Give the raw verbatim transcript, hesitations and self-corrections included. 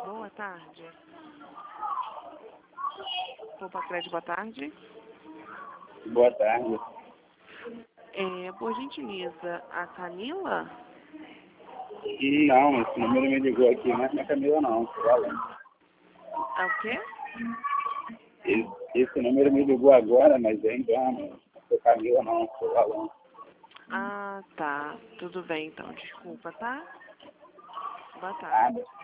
Boa tarde. Poupa Crédito, boa tarde. Boa tarde. É, por gentileza, a Camila? Não, esse número me ligou aqui, mas não é Camila não, sou Alan. É o quê? Esse, esse número me ligou agora, mas é engano. Não sou Camila não, sou Alan. Ah, tá. Tudo bem, então. Desculpa, tá? Boa tarde. Nada.